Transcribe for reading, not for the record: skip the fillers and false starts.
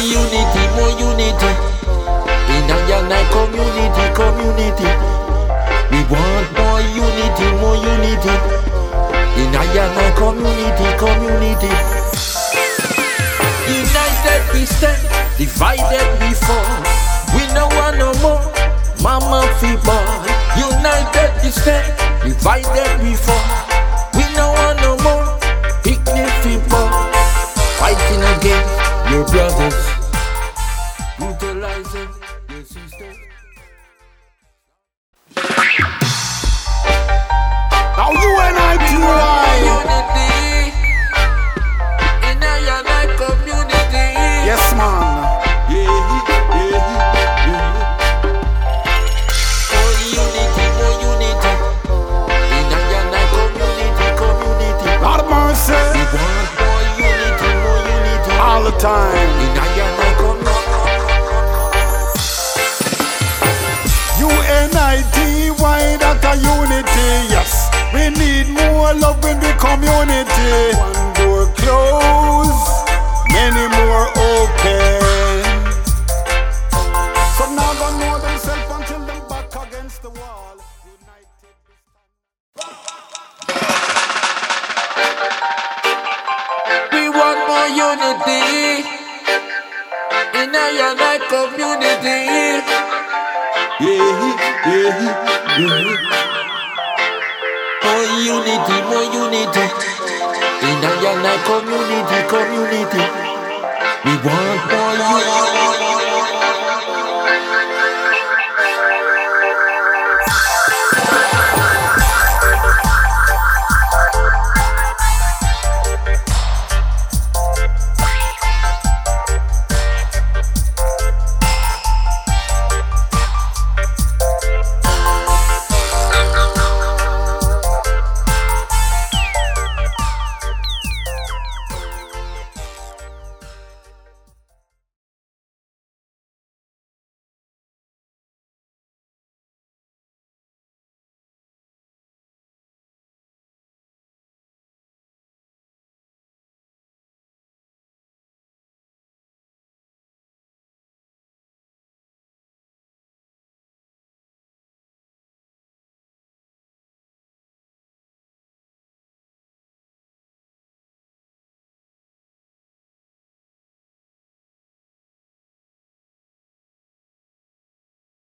unity, more unity. In a community. We want more unity, more unity. In a community. United we stand, divided we fall. We no want no more, mama fi boy. United we stand, divided we fall. We no want no more, picnic fi boy. Fighting against your brothers, brutalizing your sisters. Now UNITY Unity in a community. Yes man. More unity in a community. Lord of mercy. We want more unity All the time. in a community. UNITY, why that a unity? Yes, we need more love in the community. One door closed, many more open. So now don't know themselves until them back against the wall. United we stand. We want more unity in a community. More unity in a community. We want more unity.